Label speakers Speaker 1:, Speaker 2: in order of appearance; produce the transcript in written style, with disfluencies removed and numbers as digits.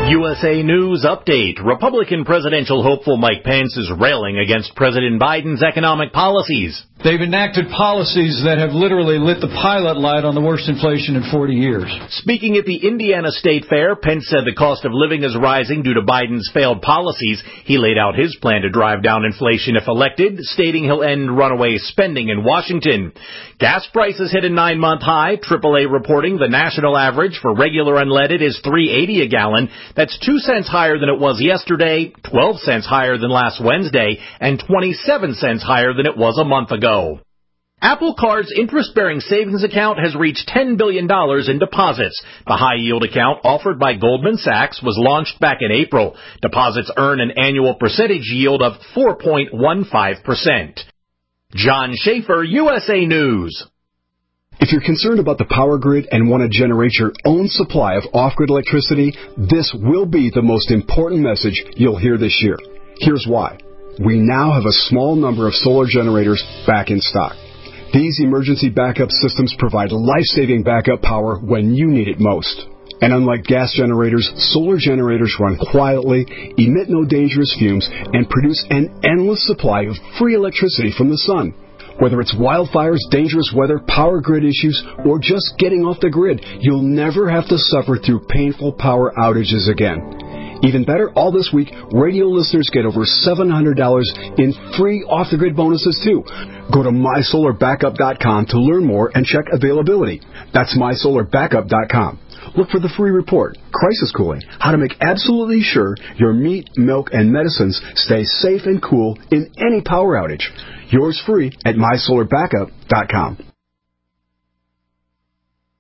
Speaker 1: USA News Update. Republican presidential hopeful Mike Pence is railing against President Biden's economic policies.
Speaker 2: They've enacted policies that have literally lit the pilot light on the worst inflation in 40 years.
Speaker 1: Speaking at the Indiana State Fair, Pence said the cost of living is rising due to Biden's failed policies. He laid out his plan to drive down inflation if elected, stating he'll end runaway spending in Washington. Gas prices hit a 9-month high. AAA reporting the national average for regular unleaded is $3.80 a gallon. That's 2 cents higher than it was yesterday, 12 cents higher than last Wednesday, and 27 cents higher than it was a month ago. Apple Card's interest-bearing savings account has reached $10 billion in deposits. The high-yield account offered by Goldman Sachs was launched back in April. Deposits earn an annual percentage yield of 4.15%. John Schaefer, USA News.
Speaker 3: If you're concerned about the power grid and want to generate your own supply of off-grid electricity, this will be the most important message you'll hear this year. Here's why. We now have a small number of solar generators back in stock. These emergency backup systems provide life-saving backup power when you need it most. And unlike gas generators, solar generators run quietly, emit no dangerous fumes, and produce an endless supply of free electricity from the sun. Whether it's wildfires, dangerous weather, power grid issues, or just getting off the grid, you'll never have to suffer through painful power outages again. Even better, all this week, radio listeners get over $700 in free off-the-grid bonuses, too. Go to MySolarBackup.com to learn more and check availability. That's MySolarBackup.com. Look for the free report, Crisis Cooling, how to make absolutely sure your meat, milk, and medicines stay safe and cool in any power outage. Yours free at MySolarBackup.com.